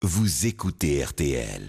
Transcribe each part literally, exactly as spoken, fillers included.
Vous écoutez R T L.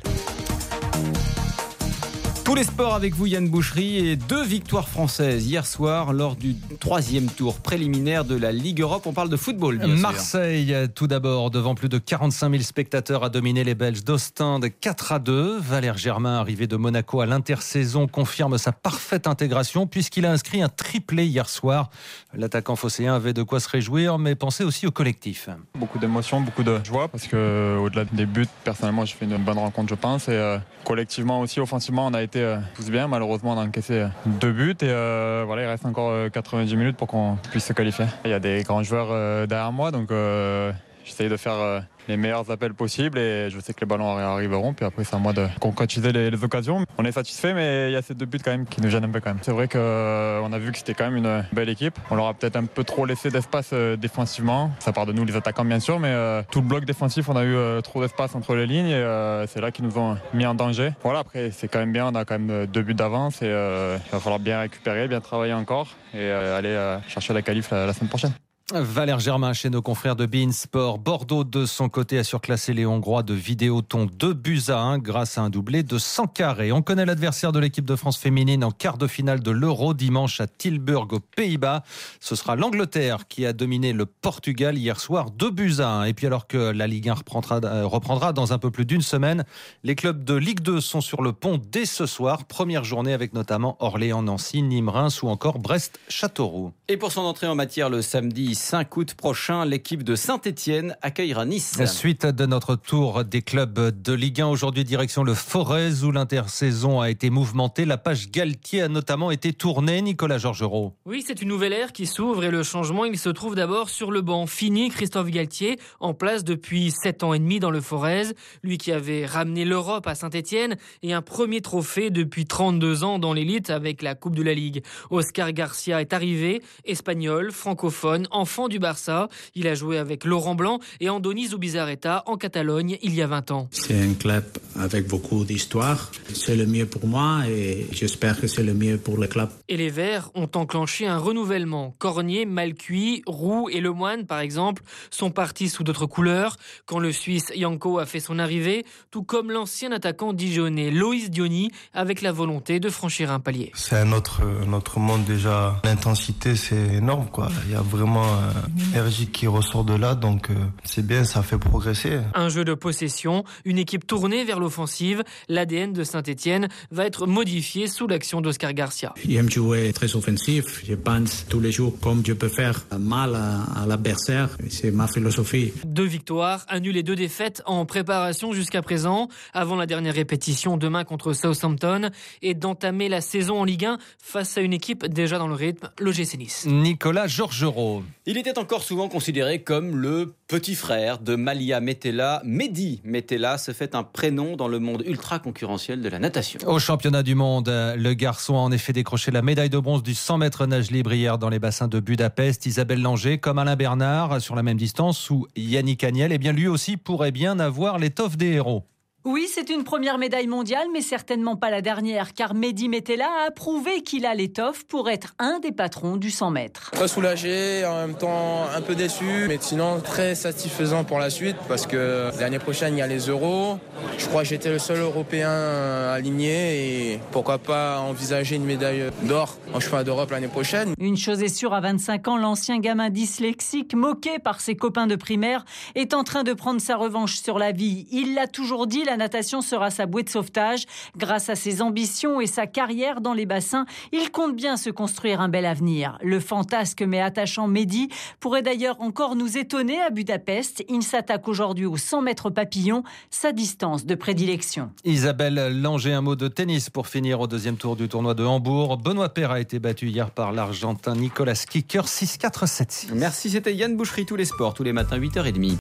Tous les sports avec vous, Yann Boucherie, et deux victoires françaises hier soir lors du troisième tour préliminaire de la Ligue Europe. On parle de football, bien sûr. Marseille, tout d'abord, devant plus de quarante-cinq mille spectateurs, a dominé les Belges d'Ostende quatre à deux. Valère Germain, arrivé de Monaco à l'intersaison, confirme sa parfaite intégration puisqu'il a inscrit un triplé hier soir. L'attaquant phocéen avait de quoi se réjouir, mais pensait aussi au collectif. Beaucoup d'émotions, beaucoup de joie parce que au-delà des buts, personnellement, j'ai fait une bonne rencontre, je pense. Et euh, collectivement aussi, offensivement, on a été euh, tous bien. Malheureusement, on a encaissé deux buts et euh, voilà, il reste encore euh, quatre-vingt-dix minutes pour qu'on puisse se qualifier. Il y a des grands joueurs euh, derrière moi, donc euh, j'essaye de faire euh, les meilleurs appels possibles et je sais que les ballons arriveront. Puis après, c'est à moi de concrétiser les, les occasions. On est satisfait, mais il y a ces deux buts quand même qui nous gênent un peu quand même. C'est vrai qu'on euh, a vu que c'était quand même une belle équipe. On leur a peut-être un peu trop laissé d'espace euh, défensivement. Ça part de nous, les attaquants, bien sûr, mais euh, tout le bloc défensif, on a eu euh, trop d'espace entre les lignes et euh, c'est là qu'ils nous ont mis en danger. Voilà, après, c'est quand même bien. On a quand même deux buts d'avance et euh, il va falloir bien récupérer, bien travailler encore et euh, aller euh, chercher la qualif la, la semaine prochaine. Valère Germain chez nos confrères de beIN Sport. Bordeaux, de son côté, a surclassé les Hongrois de Vidéoton deux buts à un grâce à un doublé de Sankaré. On connaît l'adversaire de l'équipe de France féminine en quart de finale de l'Euro dimanche à Tilburg aux Pays-Bas. Ce sera l'Angleterre qui a dominé le Portugal hier soir deux buts à un. Et puis alors que la Ligue un reprendra, reprendra dans un peu plus d'une semaine, les clubs de Ligue deux sont sur le pont dès ce soir. Première journée avec notamment Orléans-Nancy, Nîmes-Reims ou encore Brest-Châteauroux. Et pour son entrée en matière le samedi cinq août prochain, l'équipe de Saint-Étienne accueillera Nice. Suite de notre tour des clubs de Ligue un, aujourd'hui direction le Forez où l'intersaison a été mouvementée. La page Galtier a notamment été tournée. Nicolas Georgerot. Oui, c'est une nouvelle ère qui s'ouvre et le changement, il se trouve d'abord sur le banc. Fini Christophe Galtier, en place depuis sept ans et demi dans le Forez. Lui qui avait ramené l'Europe à Saint-Étienne et un premier trophée depuis trente-deux ans dans l'élite avec la Coupe de la Ligue. Oscar Garcia est arrivé, espagnol, francophone, enfant du Barça. Il a joué avec Laurent Blanc et Andoni Zubizarreta en Catalogne il y a vingt ans. C'est un club avec beaucoup d'histoire. C'est le mieux pour moi et j'espère que c'est le mieux pour le club. Et les Verts ont enclenché un renouvellement. Cornier, Malcuit, Roux et Lemoine, par exemple, sont partis sous d'autres couleurs. Quand le Suisse Janko a fait son arrivée, tout comme l'ancien attaquant dijonnais Loïs Diony, avec la volonté de franchir un palier. C'est un autre, un autre monde déjà. L'intensité, c'est énorme, quoi. Il y a vraiment une énergie qui ressort de là, donc euh, c'est bien, ça fait progresser. Un jeu de possession, une équipe tournée vers l'offensive. L'A D N de Saint-Étienne va être modifié sous l'action d'Oscar Garcia. J'aime jouer très offensif. Je pense tous les jours comme je peux faire mal à, à l'adversaire. C'est ma philosophie. Deux victoires, un nul et deux défaites en préparation jusqu'à présent, avant la dernière répétition demain contre Southampton et d'entamer la saison en Ligue un face à une équipe déjà dans le rythme, l'O G C Nice. Nicolas Georgerot. Il était encore souvent considéré comme le petit frère de Malia Metella. Mehdi Metella se fait un prénom dans le monde ultra concurrentiel de la natation. Au championnat du monde, le garçon a en effet décroché la médaille de bronze du cent mètres nage libre hier dans les bassins de Budapest. Isabelle Langer, comme Alain Bernard, sur la même distance, ou Yannick Agnel, eh bien lui aussi pourrait bien avoir l'étoffe des héros. Oui, c'est une première médaille mondiale, mais certainement pas la dernière, car Mehdi Metella a prouvé qu'il a l'étoffe pour être un des patrons du cent mètres. Très soulagé, en même temps un peu déçu, mais sinon très satisfaisant pour la suite, parce que l'année prochaine, il y a les Euros. Je crois que j'étais le seul Européen aligné, et pourquoi pas envisager une médaille d'or en championnat d'Europe l'année prochaine. Une chose est sûre, à vingt-cinq ans, l'ancien gamin dyslexique, moqué par ses copains de primaire, est en train de prendre sa revanche sur la vie. Il l'a toujours dit, la natation sera sa bouée de sauvetage. Grâce à ses ambitions et sa carrière dans les bassins, il compte bien se construire un bel avenir. Le fantasque mais attachant Mehdi pourrait d'ailleurs encore nous étonner à Budapest. Il s'attaque aujourd'hui aux cent mètres papillon, sa distance de prédilection. Isabelle Langer, un mot de tennis pour finir au deuxième tour du tournoi de Hambourg. Benoît Paire a été battu hier par l'Argentin Nicolas Kicker six quatre sept six. Merci, c'était Yann Boucherie, tous les sports, tous les matins huit heures trente.